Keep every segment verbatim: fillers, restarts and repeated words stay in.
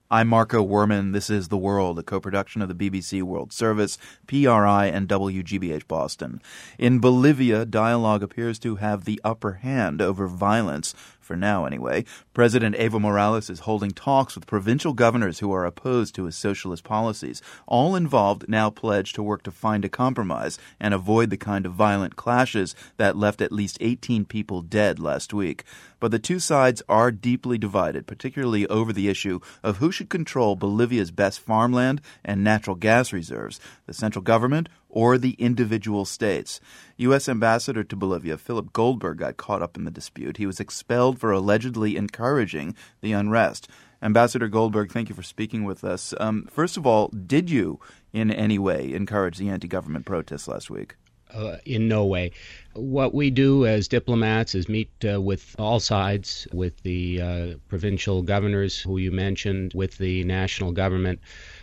I'm Marco Werman. This is The World, a co-production of the B B C World Service, P R I, and W G B H Boston. In Bolivia, dialogue appears to have the upper hand over violence, for now anyway. President Evo Morales is holding talks with provincial governors who are opposed to his socialist policies. All involved now pledge to work to find a compromise and avoid the kind of violent clashes that left at least eighteen people dead last week. But the two sides are deeply divided, particularly over the issue of who should control Bolivia's best farmland and natural gas reserves, the central government or the individual states. U S Ambassador to Bolivia, Philip Goldberg, got caught up in the dispute. He was expelled for allegedly encouraging the unrest. Ambassador Goldberg, thank you for speaking with us. Um, first of all, did you in any way encourage the anti-government protests last week? Uh, in no way. What we do as diplomats is meet uh, with all sides, with the uh, provincial governors who you mentioned, with the national government.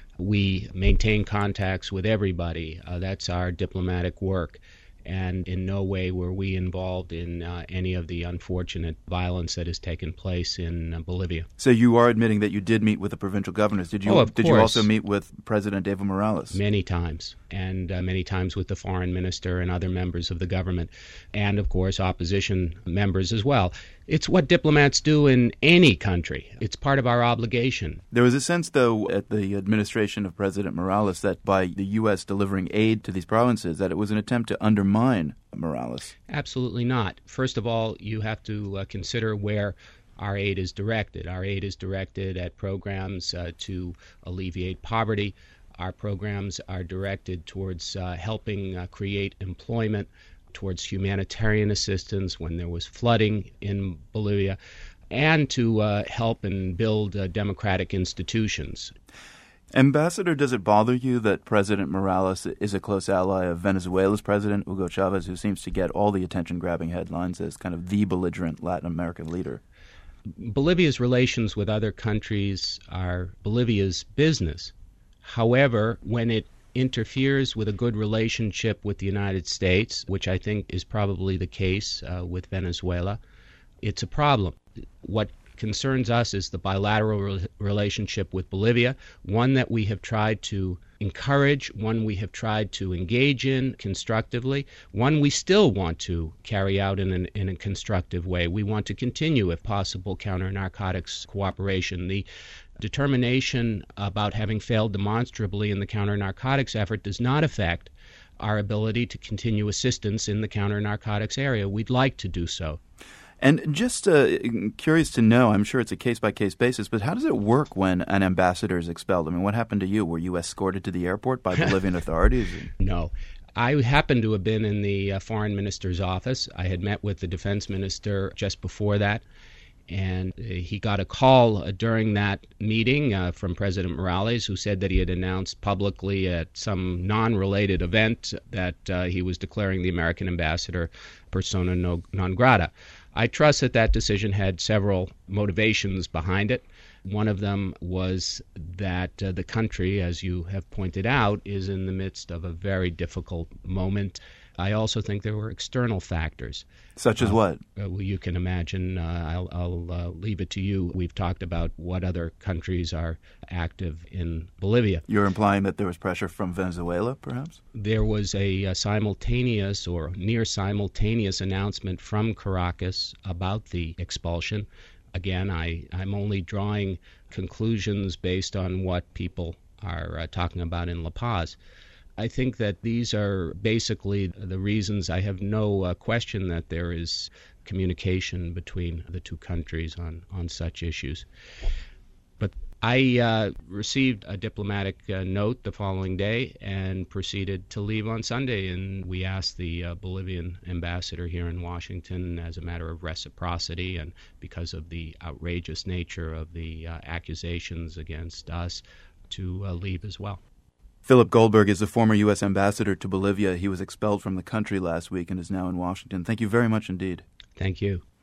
We maintain contacts with everybody. Uh, that's our diplomatic work. And in no way were we involved in uh, any of the unfortunate violence that has taken place in uh, Bolivia. So you are admitting that you did meet with the provincial governors. Did you? Oh, of did course. you also meet with President Evo Morales? Many times, and uh, many times with the foreign minister and other members of the government, and of course opposition members as well. It's what diplomats do in any country. It's part of our obligation. There was a sense, though, at the administration of President Morales that by the U S delivering aid to these provinces, that it was an attempt to undermine Morales. Absolutely not. First of all, you have to uh, consider where our aid is directed. Our aid is directed at programs uh, to alleviate poverty. Our programs are directed towards uh, helping uh, create employment, towards humanitarian assistance when there was flooding in Bolivia, and to uh, help and build uh, democratic institutions. Ambassador, does it bother you that President Morales is a close ally of Venezuela's president, Hugo Chavez, who seems to get all the attention-grabbing headlines as kind of the belligerent Latin American leader? Bolivia's relations with other countries are Bolivia's business. However, when it interferes with a good relationship with the United States, which I think is probably the case uh, with Venezuela, it's a problem. What concerns us is the bilateral re- relationship with Bolivia, one that we have tried to encourage, one we have tried to engage in constructively, one we still want to carry out in, an, in a constructive way. We want to continue, if possible, counter-narcotics cooperation. The determination about having failed demonstrably in the counter-narcotics effort does not affect our ability to continue assistance in the counter-narcotics area. We'd like to do so. And just uh, curious to know, I'm sure it's a case-by-case basis, but how does it work when an ambassador is expelled? I mean, what happened to you? Were you escorted to the airport by Bolivian authorities? No. I happened to have been in the uh, foreign minister's office. I had met with the defense minister just before that, and uh, he got a call uh, during that meeting uh, from President Morales, who said that he had announced publicly at some non-related event that uh, he was declaring the American ambassador persona no, non grata. I trust that that decision had several motivations behind it. One of them was that uh, the country, as you have pointed out, is in the midst of a very difficult moment. I also think there were external factors. Such as uh, what? Uh, well, you can imagine. Uh, I'll, I'll uh, leave it to you. We've talked about what other countries are active in Bolivia. You're implying that there was pressure from Venezuela, perhaps? There was a, a simultaneous or near simultaneous announcement from Caracas about the expulsion. Again, I, I'm only drawing conclusions based on what people are uh, talking about in La Paz. I think that these are basically the reasons. I have no uh, question that there is communication between the two countries on, on such issues. But I uh, received a diplomatic uh, note the following day and proceeded to leave on Sunday, and we asked the uh, Bolivian ambassador here in Washington, as a matter of reciprocity and because of the outrageous nature of the uh, accusations against us, to uh, leave as well. Philip Goldberg is the former U S ambassador to Bolivia. He was expelled from the country last week and is now in Washington. Thank you very much indeed. Thank you.